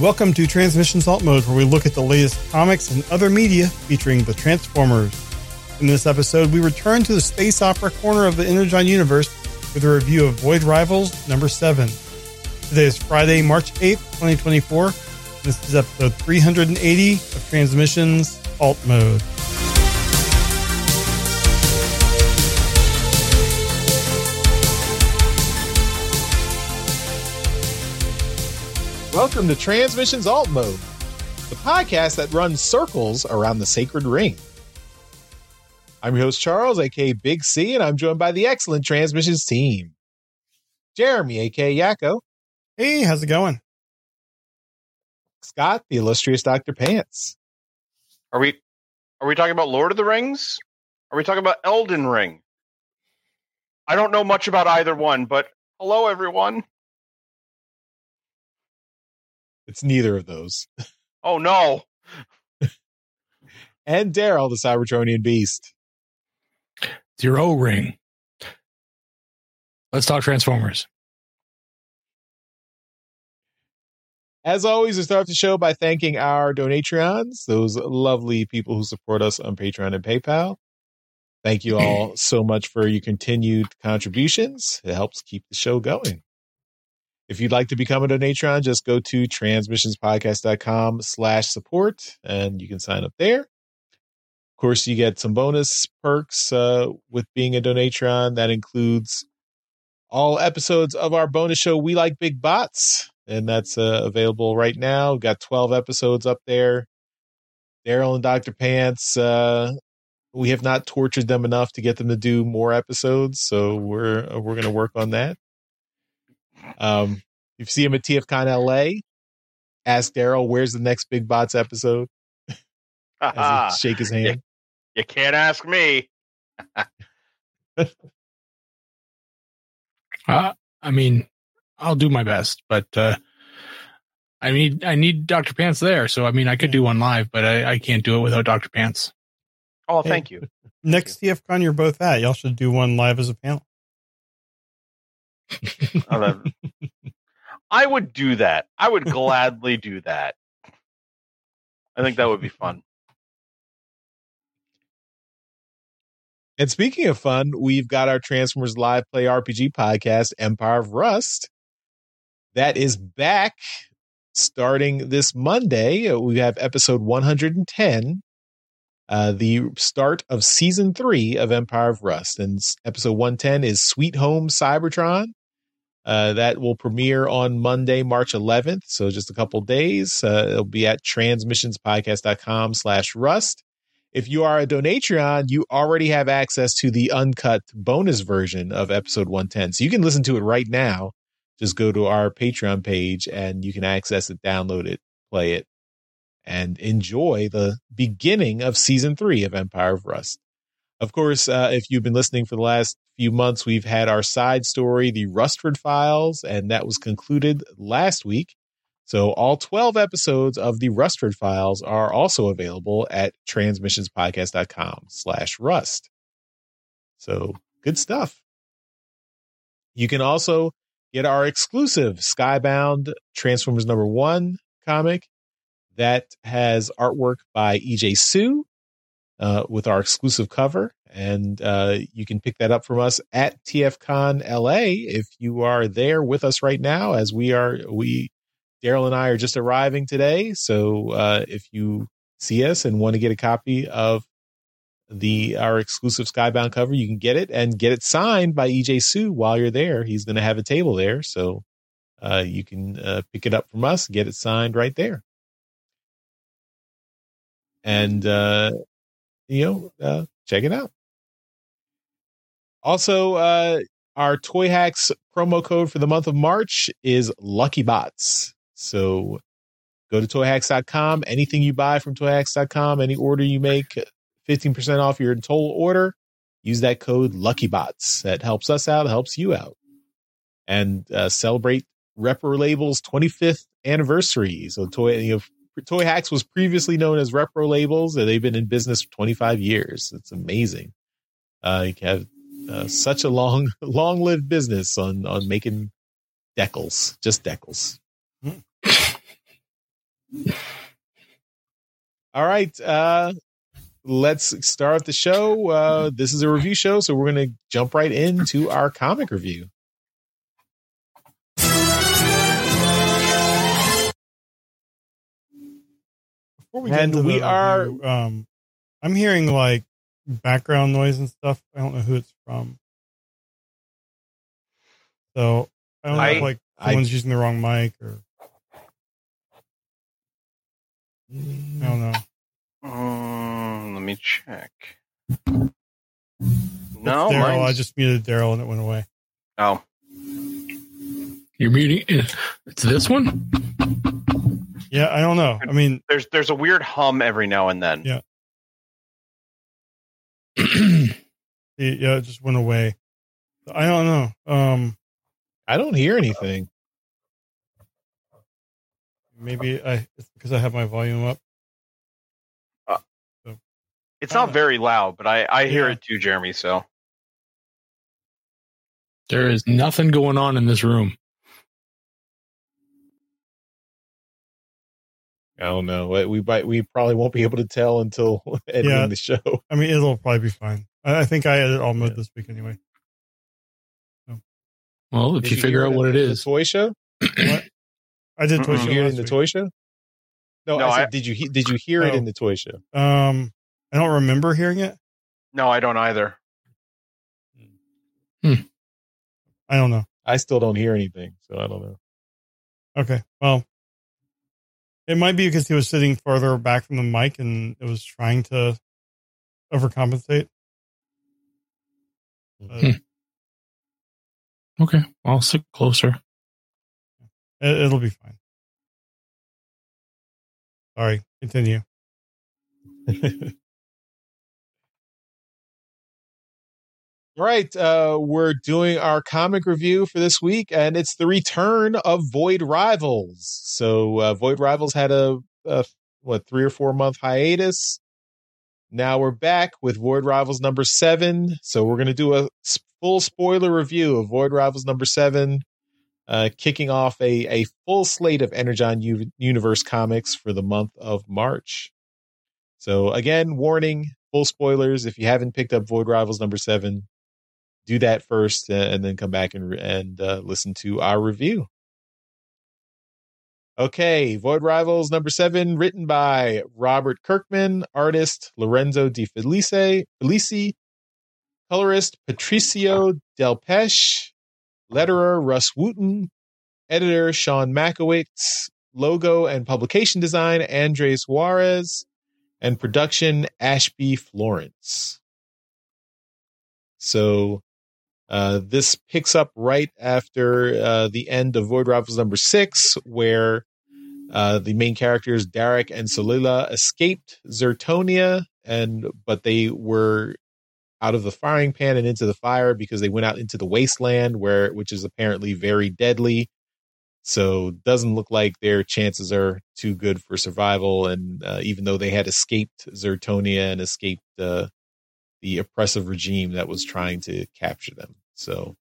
Welcome to Transmissions Alt Mode, where we look at the latest comics and other media featuring the Transformers. In this episode, we return to the space opera corner of the Energon universe with a review of Void Rivals number 7. Today is Friday, March 8th, 2024. This is episode 380 of Transmissions Alt Mode. Welcome to Transmissions Alt Mode, the podcast that runs circles around the sacred ring. I'm your host, Charles, aka Big C, and I'm joined by the excellent Transmissions team. Jeremy, aka Yakko. Hey, how's it going? Scott, the illustrious Dr. Pants. Are we talking about Lord of the Rings? Are we talking about Elden Ring? I don't know much about either one, but hello, everyone. It's neither of those. Oh, no. And Daryl, the Cybertronian beast. Zero ring. Let's talk Transformers. As always, we start the show by thanking our Donatreons, those lovely people who support us on Patreon and PayPal. Thank you all so much for your continued contributions. It helps keep the show going. If you'd like to become a Donatron, just go to transmissionspodcast.com/support and you can sign up there. Of course, you get some bonus perks with being a Donatron. That includes all episodes of our bonus show, We Like Big Bots, and that's available right now. We've got 12 episodes up there. Daryl and Dr. Pants, we have not tortured them enough to get them to do more episodes, so we're going to work on that. If you see him at TFCon LA, ask Daryl, where's the next Big Bots episode? As he shake his hand. You can't ask me. I mean, I'll do my best, but I need Dr. Pants there. So, I mean, I could do one live, but I can't do it without Dr. Pants. Oh, thank you. Next TFCon you're both at, y'all should do one live as a panel. I would do that. I would gladly do that. I think that would be fun. And speaking of fun, we've got our Transformers Live Play RPG podcast, Empire of Rust. That is back starting this Monday. We have episode 110, the start of season 3 of Empire of Rust. And episode 110 is Sweet Home Cybertron. That will premiere on Monday, March 11th. So just a couple days. It'll be at transmissionspodcast.com/rust. If you are a Donatreon, you already have access to the uncut bonus version of episode 110. So you can listen to it right now. Just go to our Patreon page and you can access it, download it, play it, and enjoy the beginning of season 3 of Empire of Rust. Of course, if you've been listening for the last few months, we've had our side story, the Rustford Files, and that was concluded last week. So all 12 episodes of the Rustford Files are also available at transmissionspodcast.com/rust. So good stuff. You can also get our exclusive Skybound Transformers number 1 comic that has artwork by EJ Sue with our exclusive cover. And you can pick that up from us at TFCon LA if you are there with us right now, as Daryl and I are just arriving today. So if you see us and want to get a copy of our exclusive Skybound cover, you can get it and get it signed by EJ Sue while you're there. He's going to have a table there. So you can pick it up from us, get it signed right there. And, check it out. Also, our Toy Hacks promo code for the month of March is LuckyBots. So go to toyhacks.com. Anything you buy from toyhacks.com, any order you make, 15% off your total order, use that code LuckyBots. That helps us out, helps you out. And celebrate Repro Label's 25th anniversary. So Toy Hacks was previously known as Repro Labels, and they've been in business for 25 years. It's amazing. You have such a long-lived business on making decals, just decals. All right. Let's start the show. This is a review show, so we're going to jump right into our comic review. Before we get into the review, I'm hearing like background noise and stuff. I don't know who it's from. So I don't know if like someone's using the wrong mic or I don't know. Let me check. No, Daryl. I just muted Daryl and it went away. Oh, you're muting. It's this one. Yeah, I don't know. I mean, there's a weird hum every now and then. Yeah. Yeah, it just went away. I don't know. I don't hear anything. Maybe it's because I have my volume up. It's not very loud, but I hear it too, Jeremy. So there is nothing going on in this room. I don't know. We probably won't be able to tell until editing the show. I mean, it'll probably be fine. I think I edit all mode this week anyway. So. Well, if you figure out what it is, the toy show. What? I did toy show. Hear it in the toy show? No, I said, did you hear it in the toy show? I don't remember hearing it. No, I don't either. I don't know. I still don't hear anything, so I don't know. Okay, well, it might be because he was sitting farther back from the mic and it was trying to overcompensate. Okay, I'll sit closer. It'll be fine. Sorry, continue. All right, we're doing our comic review for this week, and it's the return of Void Rivals. So Void Rivals had a 3 or 4 month hiatus. Now we're back with Void Rivals number 7. So we're going to do a full spoiler review of Void Rivals number 7, kicking off a full slate of Energon Universe comics for the month of March. So again, warning, full spoilers. If you haven't picked up Void Rivals number 7, do that first and then come back and listen to our review. Okay, Void Rivals number 7, written by Robert Kirkman, artist Lorenzo Di Felici, colorist Patricio Del Pesce, letterer Russ Wooten, editor Sean Makowitz, logo and publication design Andres Juarez, and production Ashby Florence. So this picks up right after the end of Void Rivals number 6, where the main characters Derek and Solila escaped Zertonia, but they were out of the firing pan and into the fire because they went out into the wasteland, which is apparently very deadly. So doesn't look like their chances are too good for survival. And even though they had escaped Zertonia and escaped the oppressive regime that was trying to capture them. So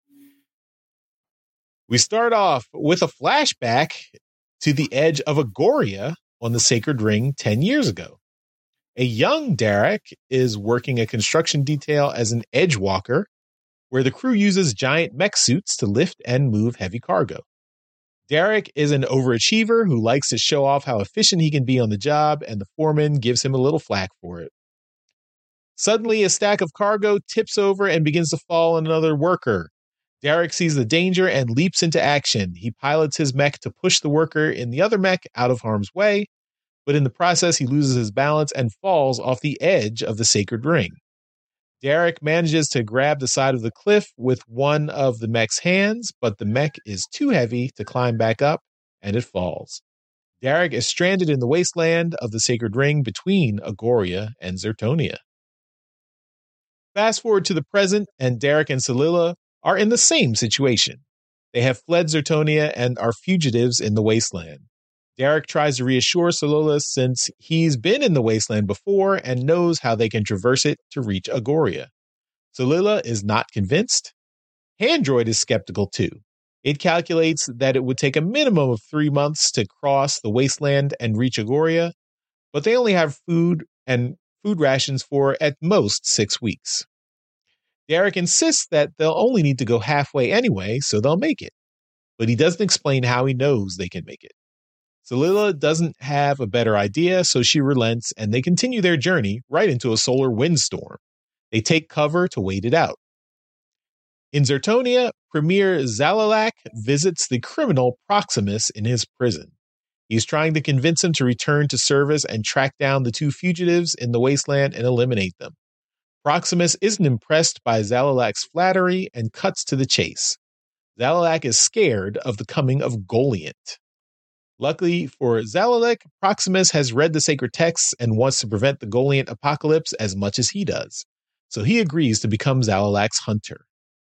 we start off with a flashback to the edge of Agoria on the Sacred Ring 10 years ago. A young Derek is working a construction detail as an edge walker, where the crew uses giant mech suits to lift and move heavy cargo. Derek is an overachiever who likes to show off how efficient he can be on the job, and the foreman gives him a little flack for it. Suddenly, a stack of cargo tips over and begins to fall on another worker. Derek sees the danger and leaps into action. He pilots his mech to push the worker in the other mech out of harm's way, but in the process, he loses his balance and falls off the edge of the Sacred Ring. Derek manages to grab the side of the cliff with one of the mech's hands, but the mech is too heavy to climb back up, and it falls. Derek is stranded in the wasteland of the Sacred Ring between Agoria and Zertonia. Fast forward to the present, and Derek and Solila are in the same situation. They have fled Zertonia and are fugitives in the wasteland. Derek tries to reassure Solila since he's been in the wasteland before and knows how they can traverse it to reach Agoria. Solila is not convinced. Handroid is skeptical too. It calculates that it would take a minimum of 3 months to cross the wasteland and reach Agoria, but they only have food rations for at most 6 weeks. Derek insists that they'll only need to go halfway anyway, so they'll make it. But he doesn't explain how he knows they can make it. Celila doesn't have a better idea, so she relents, and they continue their journey right into a solar windstorm. They take cover to wait it out. In Zertonia, Premier Zalalak visits the criminal Proximus in his prison. He's trying to convince him to return to service and track down the 2 fugitives in the wasteland and eliminate them. Proximus isn't impressed by Zalalak's flattery and cuts to the chase. Zalalak is scared of the coming of Goliant. Luckily for Zalalak, Proximus has read the sacred texts and wants to prevent the Goliant apocalypse as much as he does. So he agrees to become Zalalak's hunter.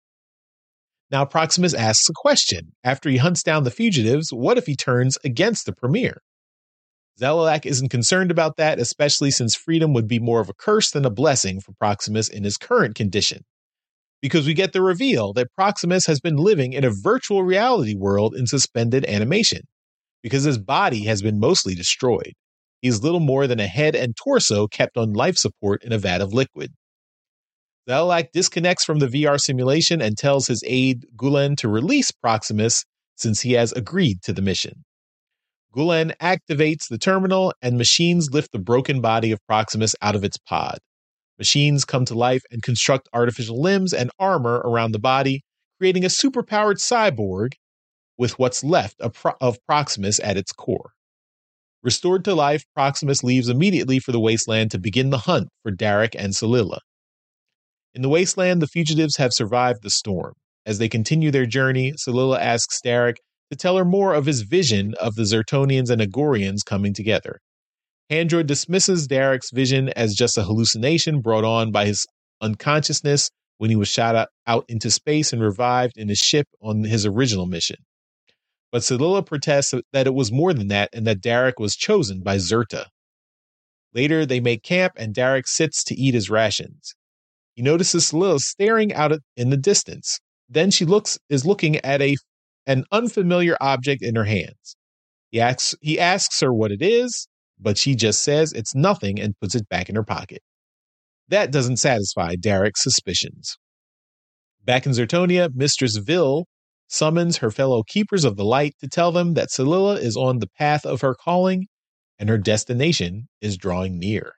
Now Proximus asks a question. After he hunts down the fugitives, what if he turns against the Premier? Zalalak isn't concerned about that, especially since freedom would be more of a curse than a blessing for Proximus in his current condition. Because we get the reveal that Proximus has been living in a virtual reality world in suspended animation, because his body has been mostly destroyed. He's little more than a head and torso kept on life support in a vat of liquid. Zalalak disconnects from the VR simulation and tells his aide Gulen to release Proximus since he has agreed to the mission. Gulen activates the terminal and machines lift the broken body of Proximus out of its pod. Machines come to life and construct artificial limbs and armor around the body, creating a superpowered cyborg with what's left of Proximus at its core. Restored to life, Proximus leaves immediately for the wasteland to begin the hunt for Derek and Celila. In the wasteland, the fugitives have survived the storm. As they continue their journey, Celila asks Derek to tell her more of his vision of the Zertonians and Agorians coming together. Handroid dismisses Derek's vision as just a hallucination brought on by his unconsciousness when he was shot out into space and revived in his ship on his original mission. But Celila protests that it was more than that and that Derek was chosen by Zerta. Later, they make camp and Derek sits to eat his rations. He notices Celila staring out in the distance. Then she is looking at an unfamiliar object in her hands. He asks her what it is, but she just says it's nothing and puts it back in her pocket. That doesn't satisfy Derek's suspicions. Back in Zertonia, Mistress Vil summons her fellow keepers of the light to tell them that Celila is on the path of her calling and her destination is drawing near.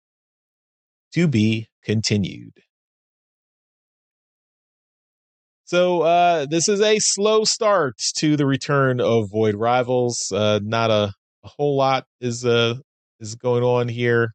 To be continued. So this is a slow start to the return of Void Rivals. Not a whole lot is going on here.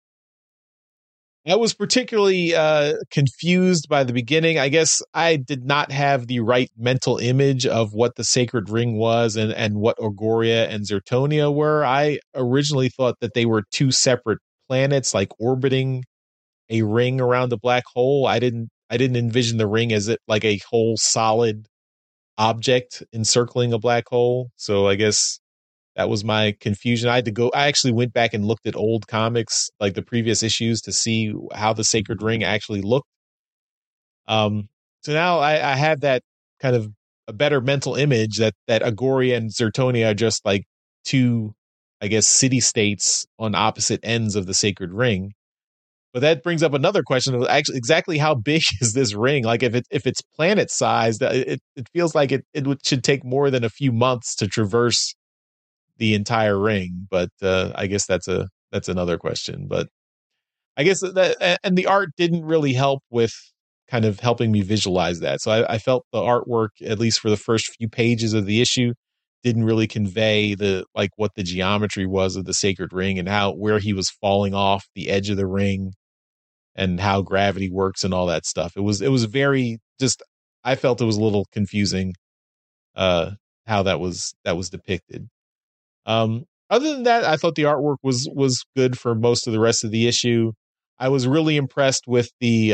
I was particularly confused by the beginning. I guess I did not have the right mental image of what the Sacred Ring was and what Agoria and Zertonia were. I originally thought that they were 2 separate planets, like orbiting a ring around a black hole. I didn't envision the ring as like a whole solid object encircling a black hole. So I guess that was my confusion. I actually went back and looked at old comics, like the previous issues, to see how the Sacred Ring actually looked. So now I have that kind of a better mental image that Agoria and Zertonia are just like 2, I guess, city-states on opposite ends of the Sacred Ring. But that brings up another question of actually exactly how big is this ring? Like if it's planet sized, it feels like it should take more than a few months to traverse the entire ring. But I guess that's another question. But I guess that, and the art didn't really help with kind of helping me visualize that. So I felt the artwork, at least for the first few pages of the issue, didn't really convey what the geometry was of the Sacred Ring and where he was falling off the edge of the ring and how gravity works and all that stuff. It was very just, I felt it was a little confusing how that was depicted. Other than that, I thought the artwork was good for most of the rest of the issue. I was really impressed with the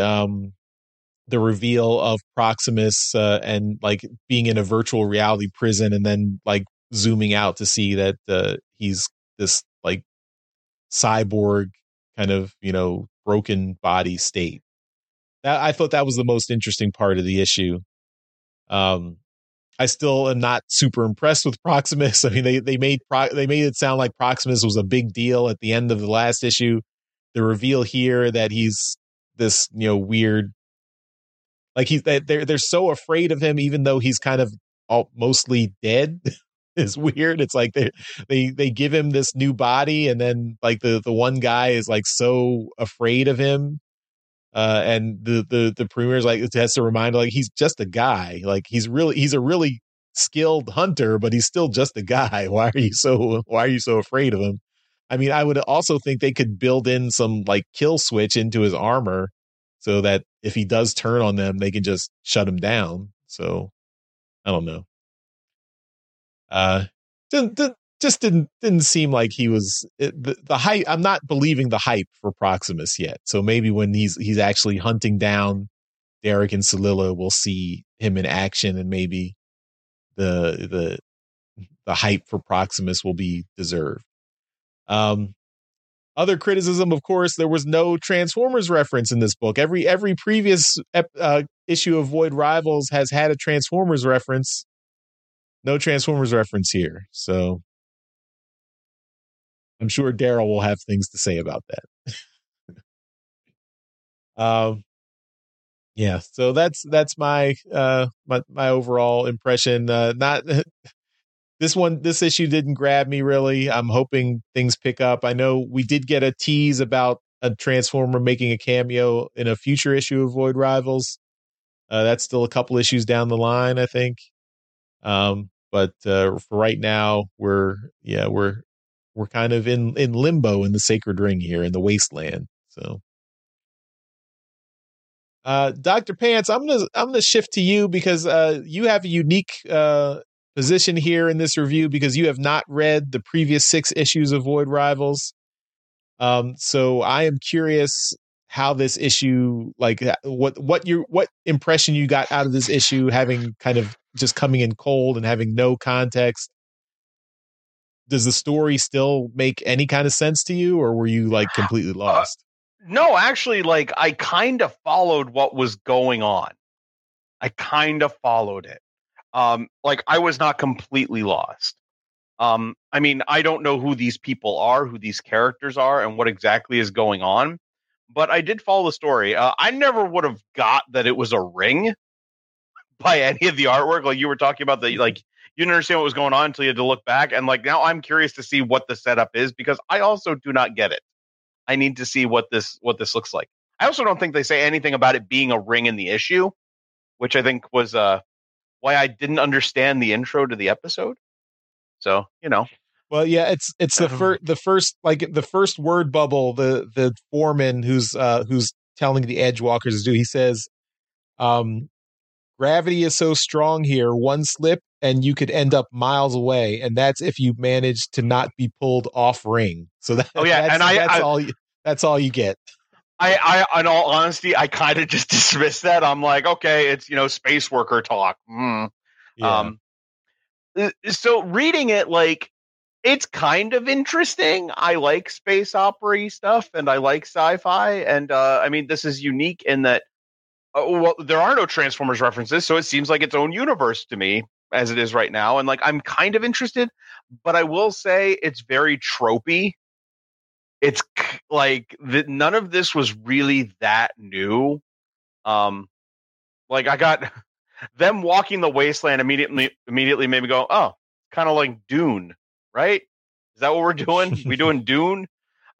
reveal of Proximus and like being in a virtual reality prison and then like zooming out to see that he's this like cyborg kind of, broken body state. I thought that was the most interesting part of the issue. I still am not super impressed with Proximus. I mean, they made it sound like Proximus was a big deal at the end of the last issue. The reveal here that he's this, weird, like they're so afraid of him, even though he's kind of mostly dead. Is weird. It's like they give him this new body, and then like the one guy is like so afraid of him. And the premier's like, it has to remind, like, he's just a guy. Like he's a really skilled hunter, but he's still just a guy. Why are you so afraid of him? I mean, I would also think they could build in some like kill switch into his armor so that if he does turn on them, they can just shut him down. So I don't know. Just didn't seem like he was the hype. I'm not believing the hype for Proximus yet. So maybe when he's actually hunting down Derek and Celilla, we'll see him in action, and maybe the hype for Proximus will be deserved. Other criticism, of course, there was no Transformers reference in this book. Every previous issue of Void Rivals has had a Transformers reference. No Transformers reference here. So I'm sure Daryl will have things to say about that. Yeah, so that's my my overall impression. Not this issue didn't grab me really. I'm hoping things pick up. I know we did get a tease about a Transformer making a cameo in a future issue of Void Rivals. That's still a couple issues down the line, I think. But for right now, we're kind of in limbo in the Sacred Ring here in the Wasteland. So, Dr. Pants, I'm gonna shift to you because you have a unique position here in this review because you have not read the previous 6 issues of Void Rivals. So I am curious how this issue, like what impression you got out of this issue, having kind of just coming in cold and having no context. Does the story still make any kind of sense to you, or were you like completely lost? No, actually, like I kind of followed what was going on. I kind of followed it. Like I was not completely lost. I mean, I don't know who these people are, who these characters are, and what exactly is going on, but I did follow the story. I never would have got that it was a ring by any of the artwork. Like you were talking about you didn't understand what was going on until you had to look back. And like, now I'm curious to see what the setup is because I also do not get it. I need to see what this looks like. I also don't think they say anything about it being a ring in the issue, which I think was why I didn't understand the intro to the episode. So, Well, yeah, it's the first word bubble, the foreman who's telling the Edgewalkers to do. He says, gravity is so strong here, one slip and you could end up miles away, and that's if you manage to not be pulled off ring. So that's all you get. I in all honesty, I kind of just dismissed that. I'm like, okay, it's space worker talk. Yeah. So reading it, like, it's kind of interesting. I like space opera stuff, and I like sci-fi, and I mean, this is unique in that. Well, there are no Transformers references, so it seems like its own universe to me as it is right now. And like, I'm kind of interested, but I will say it's very tropey. It's like none of this was really that new. Like I got them walking the wasteland immediately made me go, oh, kind of like Dune, right? Is that what we're doing? We doing Dune?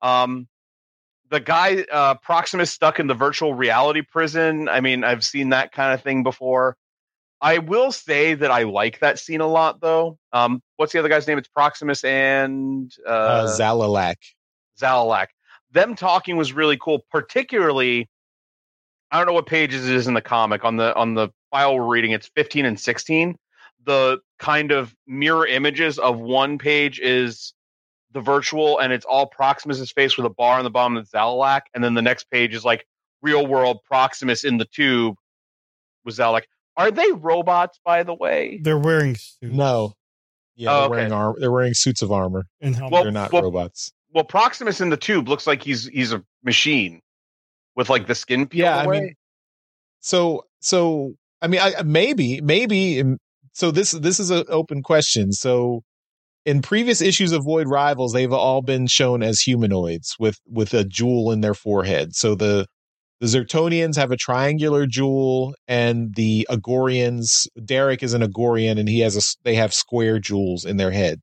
The guy, Proximus, stuck in the virtual reality prison. I mean, I've seen that kind of thing before. I will say that I like that scene a lot, though. What's the other guy's name? It's Proximus and Zalalak. Zalalak. Them talking was really cool. Particularly, I don't know what pages it is in the comic. On the file we're reading, it's 15 and 16. The kind of mirror images of one page is the virtual, and it's all Proximus's face with a bar on the bottom that's Zalalak, and then the next page is like real world Proximus in the tube with Zalalak. Are they robots, by the way? They're wearing suits. No. Yeah, they're wearing suits of armor. And they're not robots. Well, Proximus in the tube looks like he's a machine with like the skin peeled away. I mean, so I mean, maybe so this is an open question. So in previous issues of Void Rivals, they've all been shown as humanoids with a jewel in their forehead. So the Zertonians have a triangular jewel, and the Agorians, Derek is an Agorian, and they have square jewels in their head.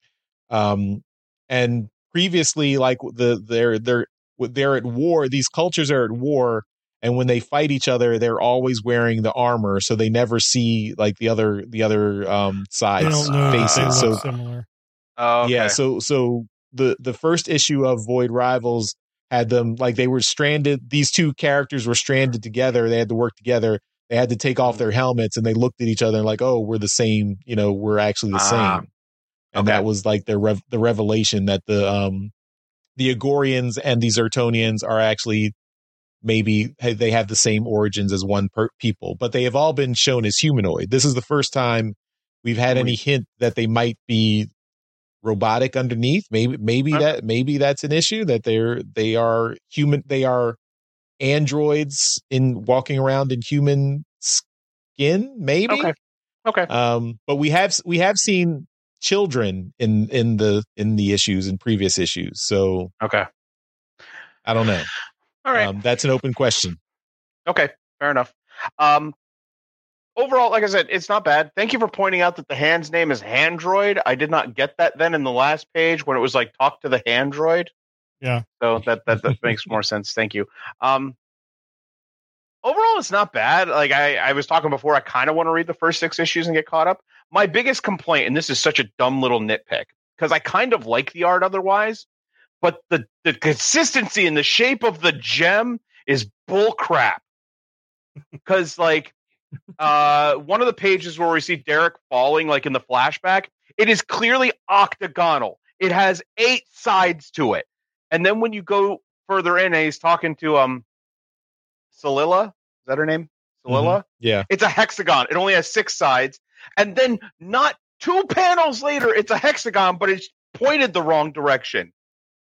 And previously, like they're at war. These cultures are at war, and when they fight each other, they're always wearing the armor, so they never see like the other side's They don't know faces. they look So similar. Oh, okay. yeah, so the first issue of Void Rivals had them like they were stranded. These two characters were stranded together. They had to work together. They had to take off their helmets, and they looked at each other and like, oh, we're the same. We're actually the same. And that was like the revelation that the Agorians and the Zertonians are actually maybe they have the same origins as one people, but they have all been shown as humanoid. This is the first time we've had any hint that they might be robotic underneath. Maybe that's an issue, that they are human. They are androids walking around in human skin. Maybe. Okay. But we have seen children in the issues, in previous issues. So Okay. I don't know. All right. That's an open question. Okay. Fair enough. Overall, like I said, it's not bad. Thank you for pointing out that the hand's name is Handroid. I did not get that then in the last page when it was like talk to the Handroid. Yeah. So that makes more sense. Thank you. Overall, it's not bad. Like I was talking before, I kind of want to read the first 6 issues and get caught up. My biggest complaint, and this is such a dumb little nitpick, because I kind of like the art otherwise, but the consistency and the shape of the gem is bull crap. Because like one of the pages where we see Derek falling, like in the flashback, it is clearly octagonal. It has 8 sides to it. And then when you go further in, and he's talking to Celilla, is that her name? Celilla? Mm-hmm. Yeah. It's a hexagon. It only has 6 sides. And then not 2 panels later, it's a hexagon, but it's pointed the wrong direction.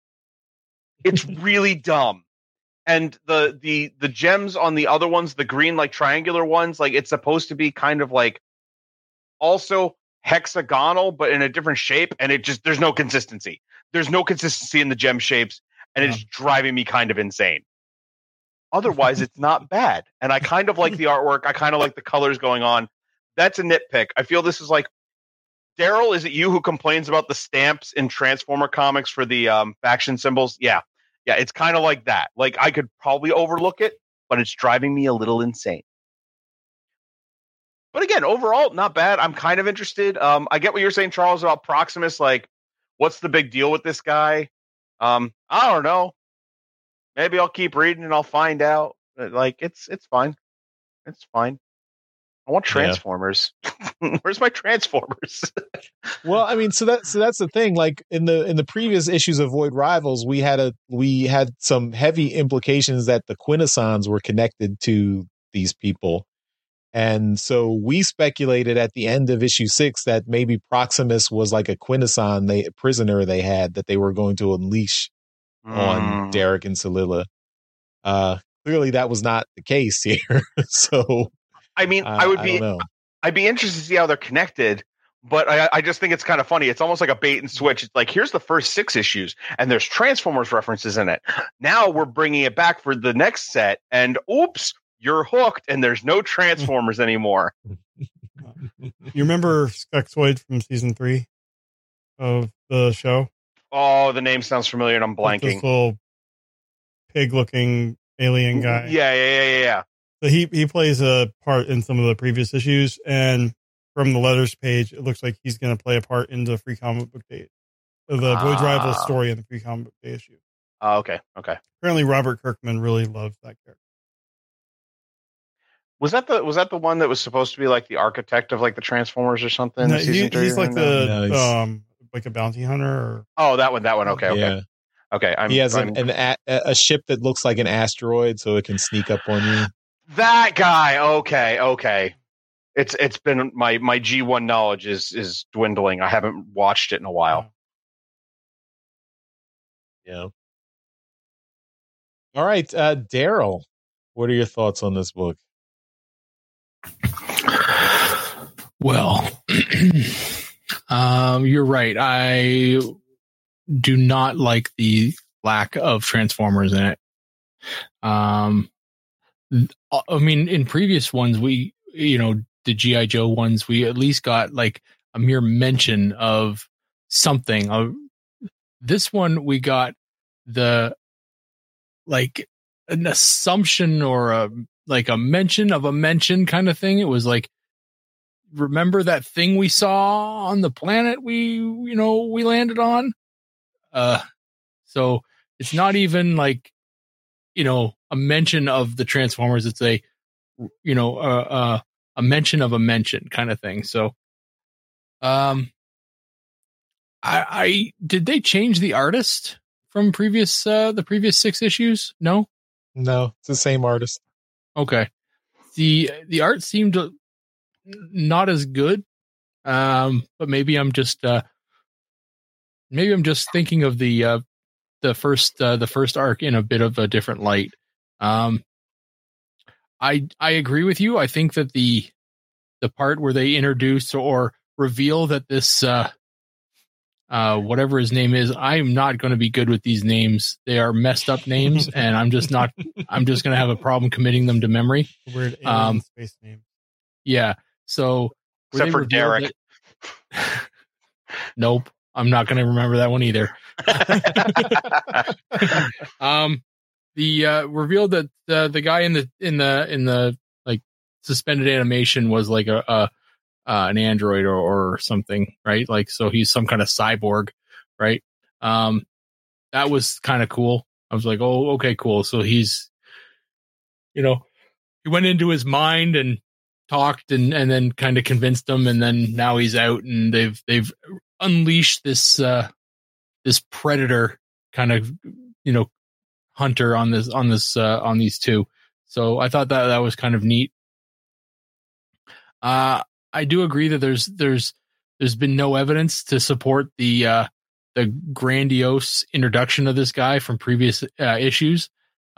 It's really dumb. And the gems on the other ones, the green like triangular ones, like it's supposed to be kind of like also hexagonal, but in a different shape. And it just, there's no consistency. There's no consistency in the gem shapes, and it's driving me kind of insane. Otherwise, it's not bad. And I kind of like the artwork. I kind of like the colors going on. That's a nitpick. I feel this is like, Daryl, is it you who complains about the stamps in Transformer comics for the faction symbols? Yeah. Yeah, it's kind of like that. Like, I could probably overlook it, but it's driving me a little insane. But again, overall, not bad. I'm kind of interested. I get what you're saying, Charles, about Proximus. Like, what's the big deal with this guy? I don't know. Maybe I'll keep reading and I'll find out. Like, it's fine. It's fine. I want Transformers. Yeah. Where's my Transformers? Well, I mean, so that's the thing. Like in the previous issues of Void Rivals, we had some heavy implications that the Quintessons were connected to these people, and so we speculated at the end of issue 6 that maybe Proximus was like a Quintesson prisoner they had that they were going to unleash on Derek and Celilla. Clearly, that was not the case here. So. I mean, I'd be interested to see how they're connected, but I just think it's kind of funny. It's almost like a bait and switch. It's like, here's the first 6 issues, and there's Transformers references in it. Now we're bringing it back for the next set, and oops, you're hooked, and there's no Transformers anymore. You remember Skektoid from season 3 of the show? Oh, the name sounds familiar, and I'm blanking. This little pig-looking alien guy. Yeah. So he plays a part in some of the previous issues, and from the letters page, it looks like he's going to play a part in the Free Comic Book Day, the Void Rivals story in the Free Comic Book Day issue. Okay. Apparently, Robert Kirkman really loves that character. Was that the one that was supposed to be like the architect of like the Transformers or something? No, he's like like a bounty hunter. That one. Okay. Yeah. Okay. He has a ship that looks like an asteroid, so it can sneak up on you. That guy. Okay. It's been my G1 knowledge is dwindling. I haven't watched it in a while. Yeah. All right, Daryl, what are your thoughts on this book? Well, you're right. I do not like the lack of Transformers in it. I mean, in previous ones, the G.I. Joe ones, we at least got like a mere mention of something. This one, we got an assumption or a mention of a mention kind of thing. It was like, remember that thing we saw on the planet we landed on? So it's not even like, a mention of the Transformers. It's a mention of a mention kind of thing. So, did they change the artist from the previous 6 issues? No, it's the same artist. Okay. The art seemed not as good. But maybe I'm just thinking of the first arc in a bit of a different light. I agree with you. I think that the part where they introduce or reveal that this whatever his name is, I'm not going to be good with these names. They are messed up names, and I'm just going to have a problem committing them to memory. Weird alien space name. Yeah. So except for Derek. Nope. I'm not going to remember that one either. The revealed that the guy in the like suspended animation was like an android or something, right? Like, so he's some kind of cyborg, right? That was kind of cool. I was like, oh, okay, cool. So he's, he went into his mind and talked and then kind of convinced them, and then now he's out, and they've unleashed this predator kind of hunter on these two. So I thought that was kind of neat. I do agree that there's been no evidence to support the grandiose introduction of this guy from previous issues.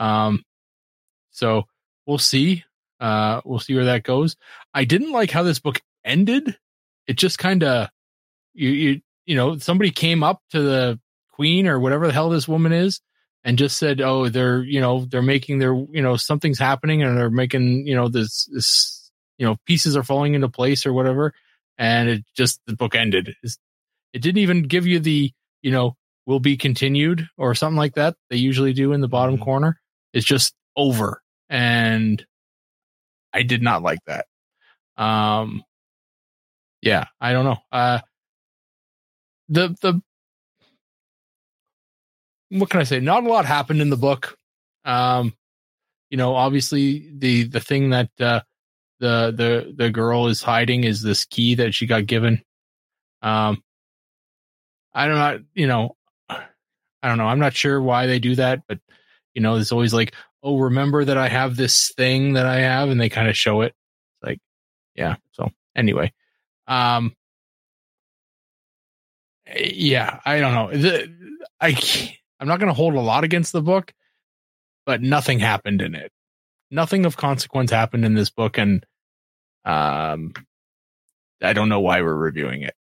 So we'll see. We'll see where that goes. I didn't like how this book ended. It just kind of, somebody came up to the queen or whatever the hell this woman is and just said, oh, they're making their, something's happening, and they're making, this pieces are falling into place or whatever. And the book ended. It didn't even give you the, will be continued or something like that. They usually do in the bottom corner. It's just over. And I did not like that. Yeah, I don't know. What can I say? Not a lot happened in the book. Obviously the thing that the girl is hiding is this key that she got given. I don't know. I'm not sure why they do that, but it's always like, oh, remember that I have this thing that I have, and they kind of show it. It's like, yeah. So anyway, yeah, I don't know. I'm not going to hold a lot against the book, but nothing happened in it. Nothing of consequence happened in this book, and I don't know why we're reviewing it.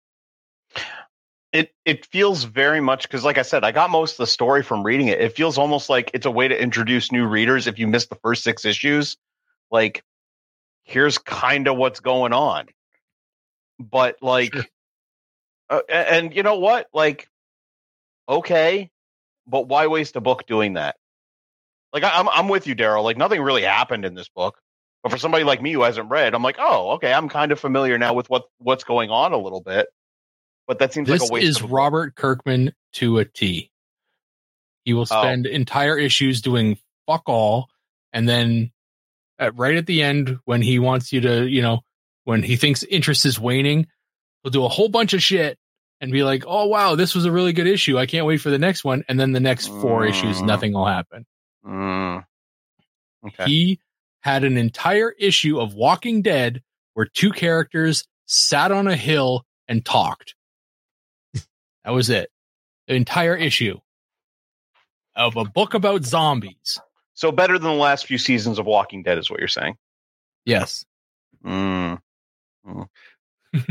It feels very much, because like I said, I got most of the story from reading it. It feels almost like it's a way to introduce new readers. If you missed the first 6 issues, like, here's kind of what's going on. But like, sure. And you know what? Like, okay, but why waste a book doing that? Like, I'm with you, Daryl. Like, nothing really happened in this book. But for somebody like me who hasn't read, I'm like, oh, okay, I'm kind of familiar now with what's going on a little bit. But that seems like a waste. This is Robert Kirkman to a T. He will spend entire issues doing fuck all, and then right at the end, when he wants you to, when he thinks interest is waning, he'll do a whole bunch of shit and be like, oh, wow, this was a really good issue. I can't wait for the next one. And then the next 4 issues, nothing will happen. Okay. He had an entire issue of Walking Dead where 2 characters sat on a hill and talked. That was it. The entire issue of a book about zombies. So better than the last few seasons of Walking Dead is what you're saying? Yes. I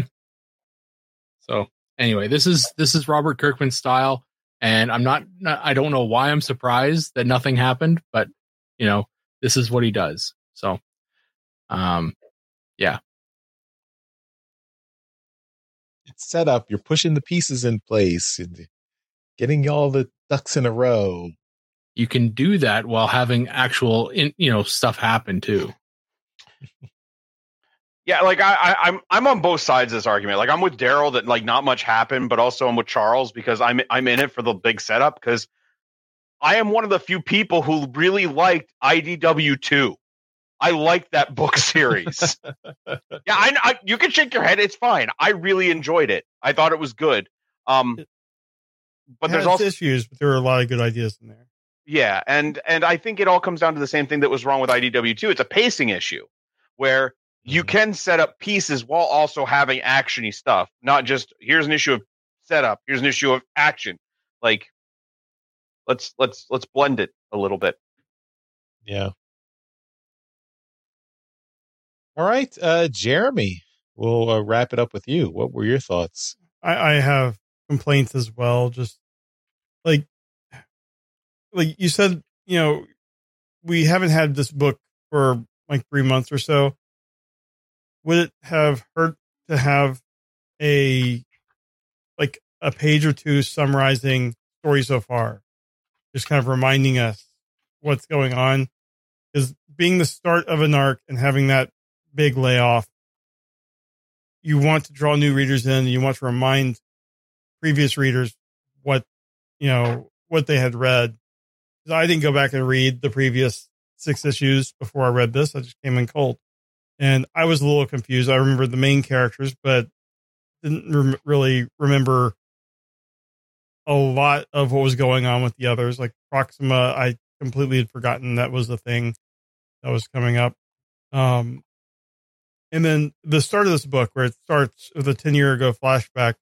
So anyway, this is Robert Kirkman's style, and I don't know why I'm surprised that nothing happened, but this is what he does. So, yeah. It's set up. You're pushing the pieces in place and getting all the ducks in a row. You can do that while having actual, stuff happen too. Yeah, like I'm on both sides of this argument. Like I'm with Daryl that like not much happened, but also I'm with Charles because I'm in it for the big setup because I am one of the few people who really liked IDW 2. I liked that book series. Yeah, I you can shake your head. It's fine. I really enjoyed it. I thought it was good. But there's also issues, but there were a lot of good ideas in there. Yeah, and I think it all comes down to the same thing that was wrong with IDW 2. It's a pacing issue where you can set up pieces while also having actiony stuff, not just here's an issue of setup, here's an issue of action. Like let's blend it a little bit. Yeah. All right, Jeremy, we'll wrap it up with you. What were your thoughts? I have complaints as well. Just like you said, we haven't had this book for like 3 months or so. Would it have hurt to have a page or two summarizing story so far, just kind of reminding us what's going on? Because being the start of an arc and having that big layoff, you want to draw new readers in. You want to remind previous readers what they had read. Because I didn't go back and read the previous 6 issues before I read this. I just came in cold. And I was a little confused. I remember the main characters, but didn't really remember a lot of what was going on with the others. Like Proxima, I completely had forgotten that was the thing that was coming up. And then the start of this book, where it starts with a 10-year ago flashback,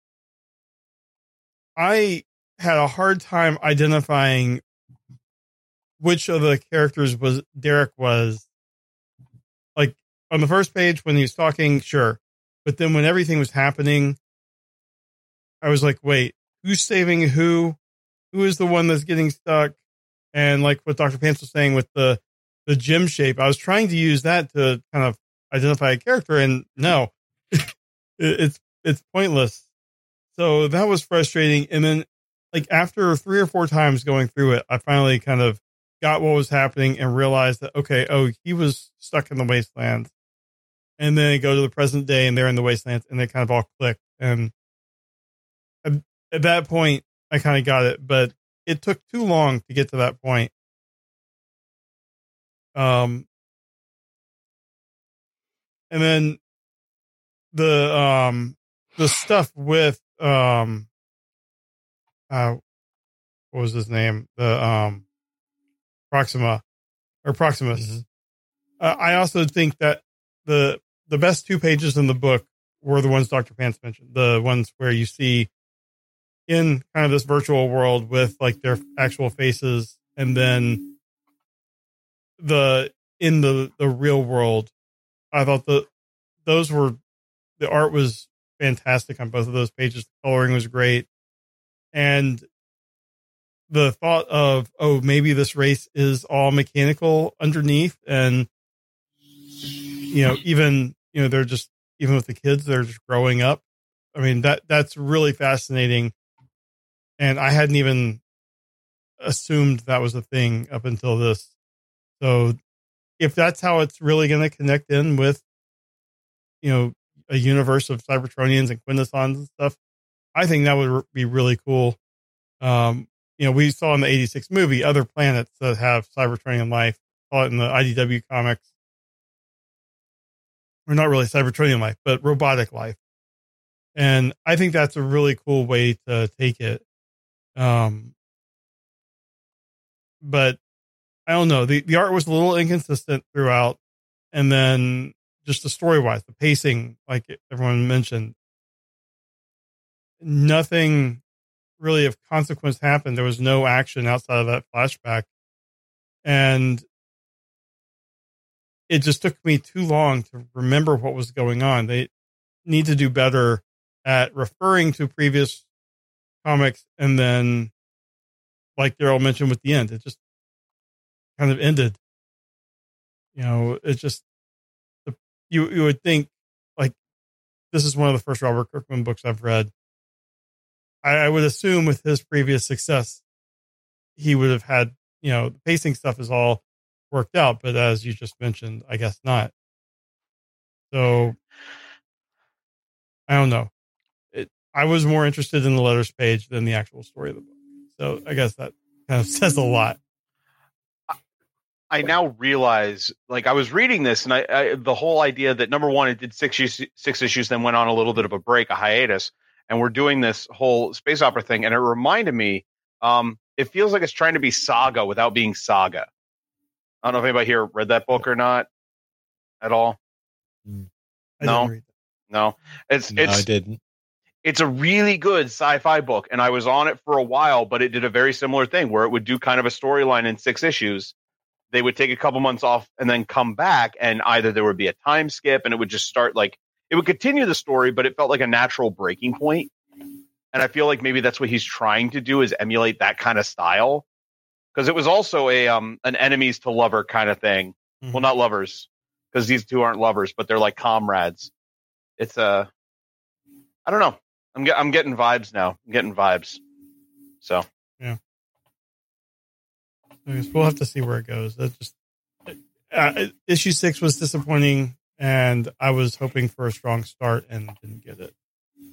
I had a hard time identifying which of the characters Derek was. Like on the first page when he was talking, sure. But then when everything was happening, I was like, wait, who's saving who? Who is the one that's getting stuck? And like what Dr. Pants was saying with the gem shape, I was trying to use that to kind of identify a character, and no, it's pointless. So that was frustrating. And then like after 3 or 4 times going through it, I finally kind of got what was happening and realized that, okay, he was stuck in the wasteland. And then go to the present day and they're in the wasteland, and they kind of all clicked. And at that point, I kind of got it, but it took too long to get to that point. And then the stuff with what was his name? The Proxima or Proximus. Mm-hmm. I also think that the best 2 pages in the book were the ones Dr. Pants mentioned, the ones where you see in kind of this virtual world with like their actual faces, and then in the real world. I thought the art was fantastic on both of those pages. The coloring was great. And the thought of, maybe this race is all mechanical underneath. And, even they're just, even with the kids, they're just growing up. I mean, that's really fascinating. And I hadn't even assumed that was a thing up until this. So if that's how it's really going to connect in with, a universe of Cybertronians and Quintessons and stuff, I think that would be really cool. We saw in the 86 movie other planets that have Cybertronian life. Saw it in the IDW comics. Or not really Cybertronian life, but robotic life. And I think that's a really cool way to take it. But I don't know. The art was a little inconsistent throughout. And then just the story-wise, the pacing, like everyone mentioned, nothing really of consequence happened. There was no action outside of that flashback. And it just took me too long to remember what was going on. They need to do better at referring to previous comics, and then, like Daryl mentioned with the end, it just kind of ended. It just you would think, like, this is one of the first Robert Kirkman books I've read. I would assume with his previous success, he would have had, the pacing stuff is all worked out, but as you just mentioned, I guess not. So I don't know. I was more interested in the letters page than the actual story of the book. So I guess that kind of says a lot. I now realize, like, I was reading this, and I the whole idea that, number one, it did six issues, then went on a little bit of a break, a hiatus, and we're doing this whole space opera thing, and it reminded me, it feels like it's trying to be Saga without being Saga. I don't know if anybody here read that book or not at all. No, I didn't. It's a really good sci-fi book, and I was on it for a while, but it did a very similar thing where it would do kind of a storyline in 6 issues. They would take a couple months off and then come back, and either there would be a time skip and it would just start, like, it would continue the story, but it felt like a natural breaking point. And I feel like maybe that's what he's trying to do, is emulate that kind of style. Because it was also an enemies to lover kind of thing. Mm-hmm. Well, not lovers, because these two aren't lovers, but they're like comrades. It's I don't know. I'm getting vibes now. I'm getting vibes. So yeah, I guess we'll have to see where it goes. That just issue 6 was disappointing, and I was hoping for a strong start and didn't get it.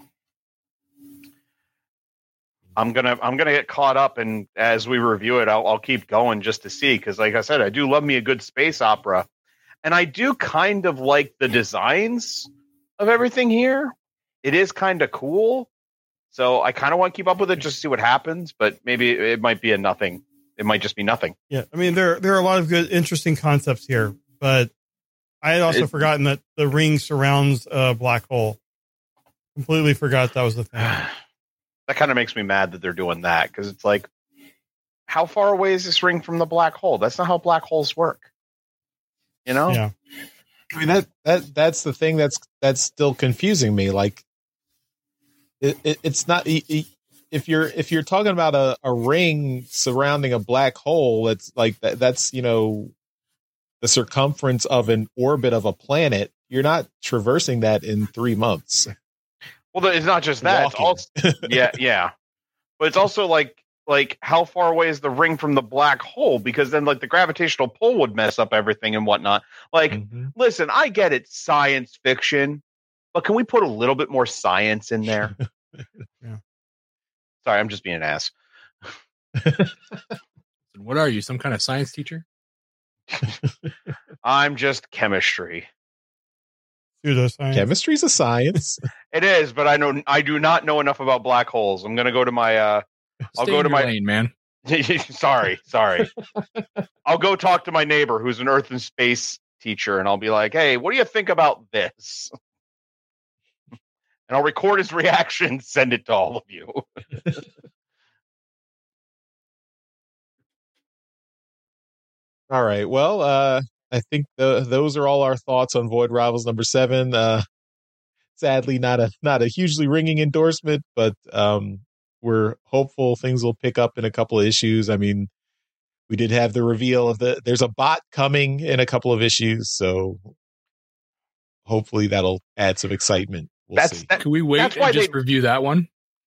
I'm gonna get caught up, and as we review it, I'll keep going just to see, because, like I said, I do love me a good space opera, and I do kind of like the designs of everything here. It is kind of cool, so I kind of want to keep up with it just to see what happens. But maybe it might be a nothing. It might just be nothing. Yeah, I mean, there are a lot of good, interesting concepts here, but I had also forgotten that the ring surrounds a black hole. Completely forgot that was the thing. That kind of makes me mad that they're doing that, because it's like, how far away is this ring from the black hole? That's not how black holes work. Yeah. I mean, that's the thing that's still confusing me. Like, it's not, if you're talking about a ring surrounding a black hole, it's like that's the circumference of an orbit of a planet. You're not traversing that in 3 months. Well, it's not just that. It's also, yeah. But it's also like how far away is the ring from the black hole? Because then, like, the gravitational pull would mess up everything and whatnot. Like, Listen, I get it, science fiction, but can we put a little bit more science in there? Yeah. Sorry, I'm just being an ass. What are you, some kind of science teacher? I'm just chemistry. Pseudoscience. Chemistry's a science. It is, but I do not know enough about black holes. I'm going to go to my I'll go to my lane, man. sorry. I'll go talk to my neighbor who's an Earth and space teacher, and I'll be like, "Hey, what do you think about this?" And I'll record his reaction, send it to all of you. All right. Well, I think those are all our thoughts on Void Rivals number 7. Sadly, not a hugely ringing endorsement, but we're hopeful things will pick up in a couple of issues. I mean, we did have the reveal of there's a bot coming in a couple of issues, so hopefully that'll add some excitement. We'll see. Can we wait and just review that one?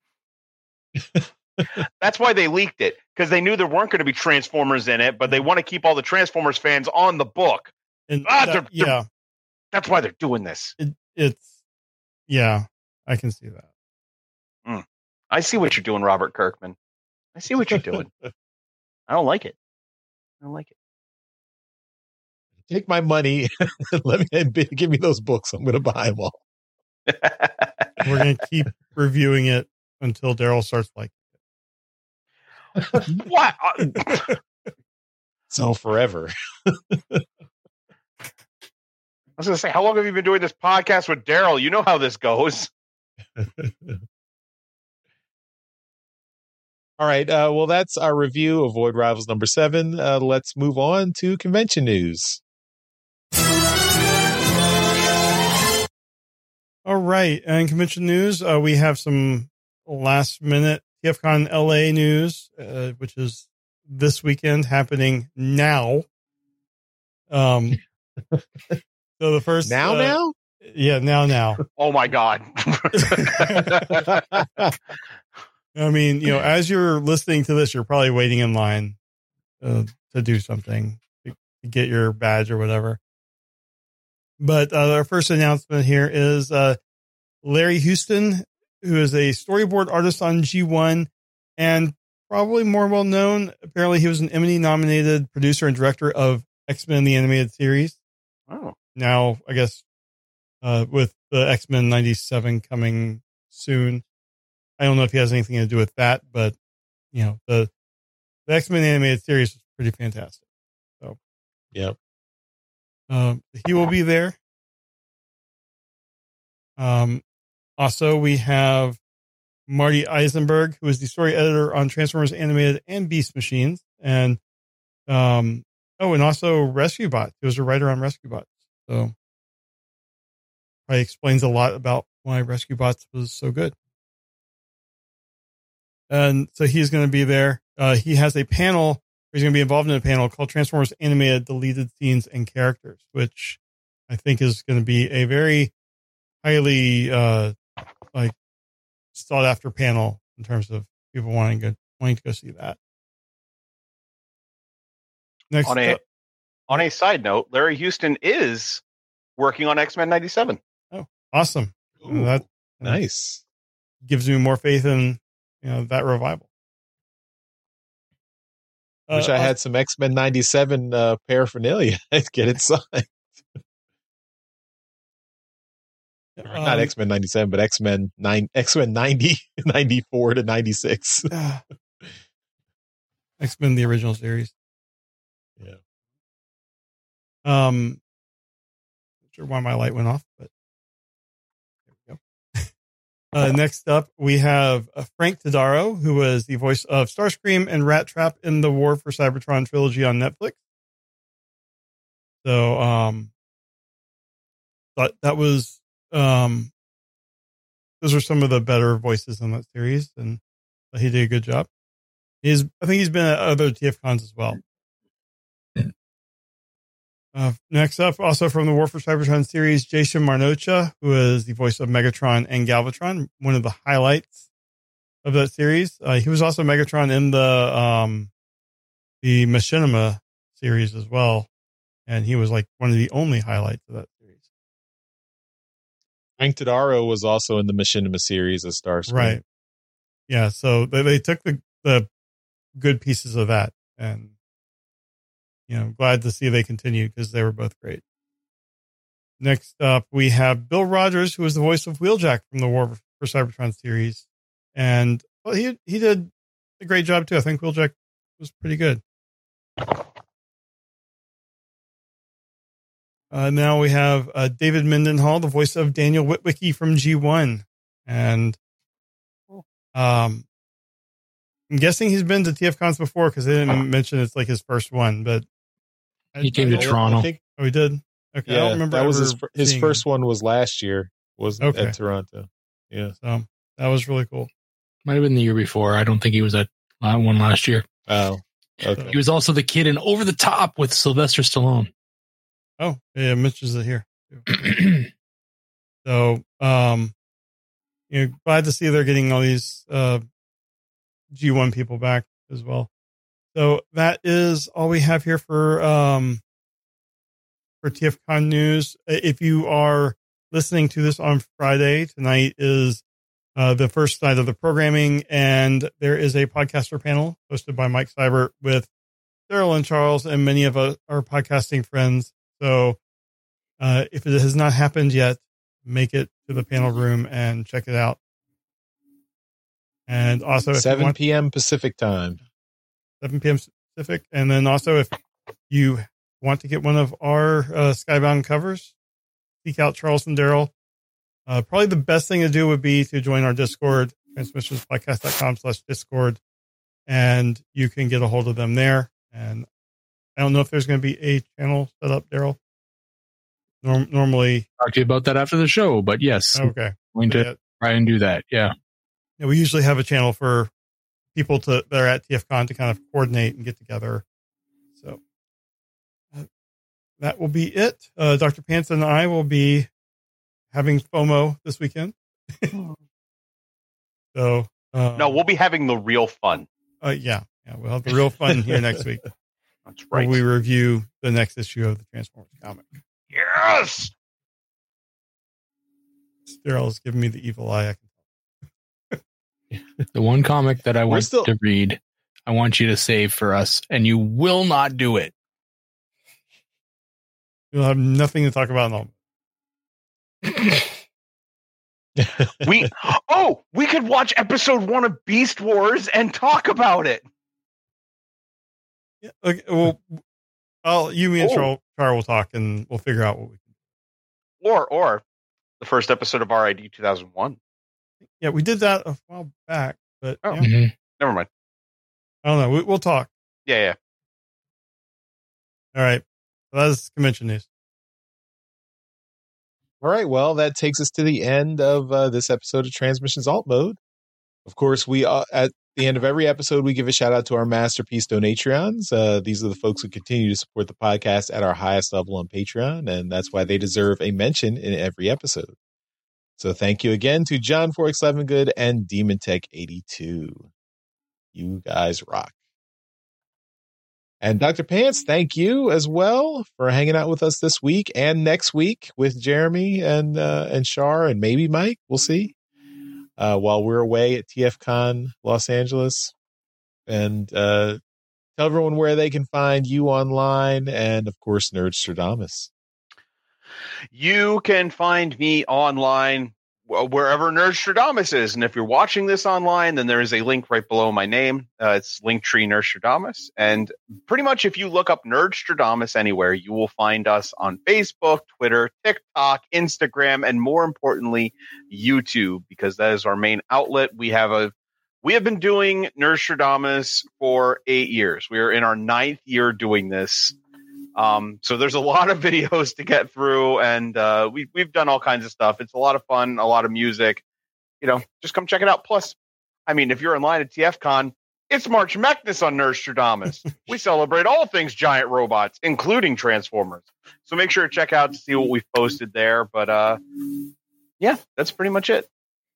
That's why they leaked it, because they knew there weren't going to be Transformers in it, but they want to keep all the Transformers fans on the book. And that's why they're doing this. I can see that. I see what you're doing, Robert Kirkman. I see what you're doing. I don't like it. Take my money and give me those books. I'm going to buy them all. We're going to keep reviewing it until Daryl starts liking it. What? So forever. I was going to say, how long have you been doing this podcast with Daryl? You know how this goes. All right. Well, that's our review of Void Rivals number 7. Let's move on to convention news. All right. And convention news, we have some last minute TFCon LA news, which is this weekend happening now. So the first now? Yeah, now. Oh my God. I mean, as you're listening to this, you're probably waiting in line to do something, to get your badge or whatever. But our first announcement here is Larry Houston, who is a storyboard artist on G1 and probably more well known. Apparently, he was an Emmy nominated producer and director of X-Men the Animated Series. Oh. Now, I guess with the X-Men 97 coming soon, I don't know if he has anything to do with that, but the X-Men Animated Series is pretty fantastic. So, yep. He will be there. Also, we have Marty Eisenberg, who is the story editor on Transformers Animated and Beast Machines, and and also Rescue Bots. He was a writer on Rescue Bots, so probably explains a lot about why Rescue Bots was so good. And so he's going to be there. He has a panel. He's going to be involved in a panel called Transformers Animated Deleted Scenes and Characters, which I think is going to be a very highly sought after panel in terms of people wanting to go see that. Next, on a side note, Larry Houston is working on X-Men 97. Oh, awesome! Ooh, that nice. Gives me more faith in that revival. Wish I had some X-Men 97 paraphernalia. I'd get it signed. Not X-Men 97, but X-Men 90, 94 to 96. X-Men, the original series. Yeah. Not sure why my light went off, but there we go. Next up, we have Frank Tadaro, who was the voice of Starscream and Rat Trap in the War for Cybertron trilogy on Netflix. So, thought that was, those are some of the better voices in that series, and he did a good job. I think he's been at other TFCons as well. Next up, also from the War for Cybertron series, Jason Marnocha, who is the voice of Megatron and Galvatron, one of the highlights of that series. He was also Megatron in the Machinima series as well, and he was like one of the only highlights of that series. Frank Tadaro was also in the Machinima series as Starscream. Right. Yeah, so they took the good pieces of that, and glad to see they continued because they were both great. Next up, we have Bill Rogers, who was the voice of Wheeljack from the War for Cybertron series, and he did a great job too. I think Wheeljack was pretty good. Now we have David Mendenhall, the voice of Daniel Witwicky from G1, and I'm guessing he's been to TFCons before because they didn't mention it's like his first one, but he came to Toronto. He did. Okay, yeah, I don't remember. That was his first one was last year. At Toronto. Yeah, so that was really cool. Might have been the year before. I don't think he was at one last year. Oh, okay. He was also the kid in Over the Top with Sylvester Stallone. Oh, yeah, Mitch is here. So, glad to see they're getting all these G1 people back as well. So that is all we have here for TFCon news. If you are listening to this on Friday, tonight is the first night of the programming, and there is a podcaster panel hosted by Mike Seibert with Daryl and Charles and many of our podcasting friends. So if it has not happened yet, make it to the panel room and check it out. And also, 7 p.m. Pacific time. 7 p.m. Pacific. And then also, if you want to get one of our Skybound covers, seek out Charles and Daryl. Probably the best thing to do would be to join our Discord, transmissionspodcast.com/Discord, and you can get a hold of them there. And I don't know if there's going to be a channel set up, Daryl. Normally, talk to you about that after the show, but yes, okay. I'm going to try and do that. Yeah. We usually have a channel for people that are at TFCon to kind of coordinate and get together. So that will be it. Dr. Pants and I will be having FOMO this weekend. So no, we'll be having the real fun. Yeah, we'll have the real fun here next week. That's right. We review the next issue of the Transformers comic. Yes. Daryl's giving me the evil eye. The one comic that I want to read, I want you to save for us, and you will not do it. You'll have nothing to talk about in all. We could watch episode 1 of Beast Wars and talk about it. Yeah, okay, well, you, me, and Char will talk, and we'll figure out what we can do. Or the first episode of RID 2001. Yeah, we did that a while back, but never mind. I don't know. We'll talk. Yeah. All right. Well, that's convention news. All right. Well, that takes us to the end of this episode of Transmissions Alt Mode. Of course, we at the end of every episode, we give a shout out to our Masterpiece Donatreons. These are the folks who continue to support the podcast at our highest level on Patreon, and that's why they deserve a mention in every episode. So thank you again to John Forks Levengood and Demon Tech 82. You guys rock. And Dr. Pants, thank you as well for hanging out with us this week and next week with Jeremy and Shar and maybe Mike. We'll see. While we're away at TFCon Los Angeles. And tell everyone where they can find you online and, of course, Nerdstradamus. You can find me online wherever Nerdstradamus is. And if you're watching this online, then there is a link right below my name. It's Linktree Nerdstradamus. And pretty much if you look up Nerdstradamus anywhere, you will find us on Facebook, Twitter, TikTok, Instagram, and more importantly, YouTube, because that is our main outlet. We have been doing Nerdstradamus for 8 years. We are in our 9th year doing this. So there's a lot of videos to get through, and we've done all kinds of stuff. It's a lot of fun, a lot of music. Just come check it out. Plus, I mean, if you're in line at TFCon, it's March Madness on Nerdstradamus. We celebrate all things giant robots, including Transformers. So make sure to check out to see what we've posted there. But yeah, that's pretty much it.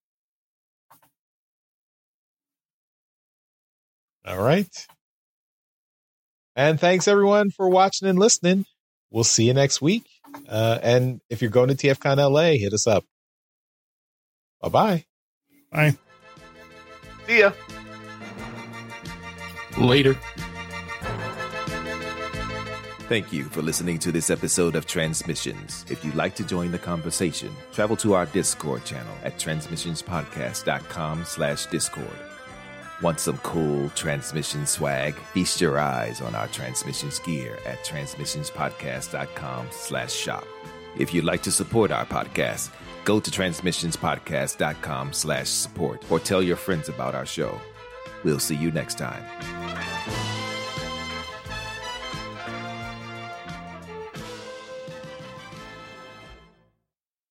All right. And thanks, everyone, for watching and listening. We'll see you next week. And if you're going to TFCon LA, hit us up. Bye-bye. Bye. See ya. Later. Thank you for listening to this episode of Transmissions. If you'd like to join the conversation, travel to our Discord channel at transmissionspodcast.com/Discord. Want some cool transmission swag? Feast your eyes on our transmissions gear at transmissionspodcast.com/shop. If you'd like to support our podcast, go to transmissionspodcast.com/support or tell your friends about our show. We'll see you next time.